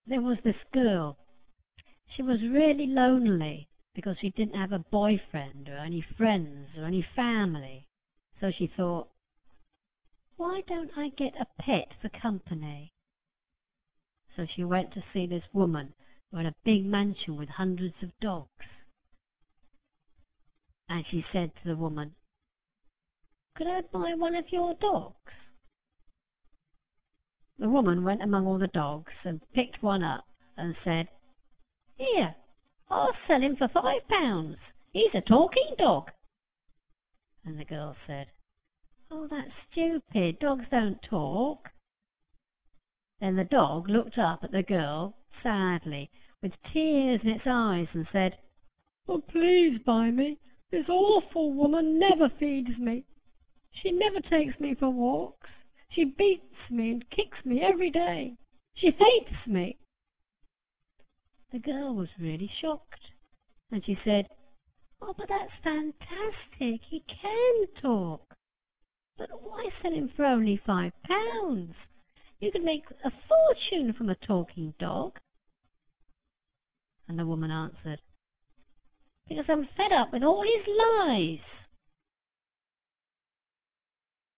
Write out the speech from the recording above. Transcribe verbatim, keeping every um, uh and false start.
There was this girl. She was really lonely because she didn't have a boyfriend or any friends or any family. So she thought, why don't I get a pet for company? So she went to see this woman who had a big mansion with hundreds of dogs. And she said to the woman, could I buy one of your dogs? The woman went among all the dogs and picked one up and said, here, I'll sell him for five pounds. He's a talking dog. And the girl said, oh, that's stupid. Dogs don't talk. Then the dog looked up at the girl sadly, with tears in its eyes, and said, oh, please buy me. This awful woman never feeds me. She never takes me for walks. She beats me and kicks me every day. She hates me. The girl was really shocked, and she said, oh, but that's fantastic. He can talk. But why sell him for only five pounds? You could make a fortune from a talking dog. And the woman answered, because I'm fed up with all his lies.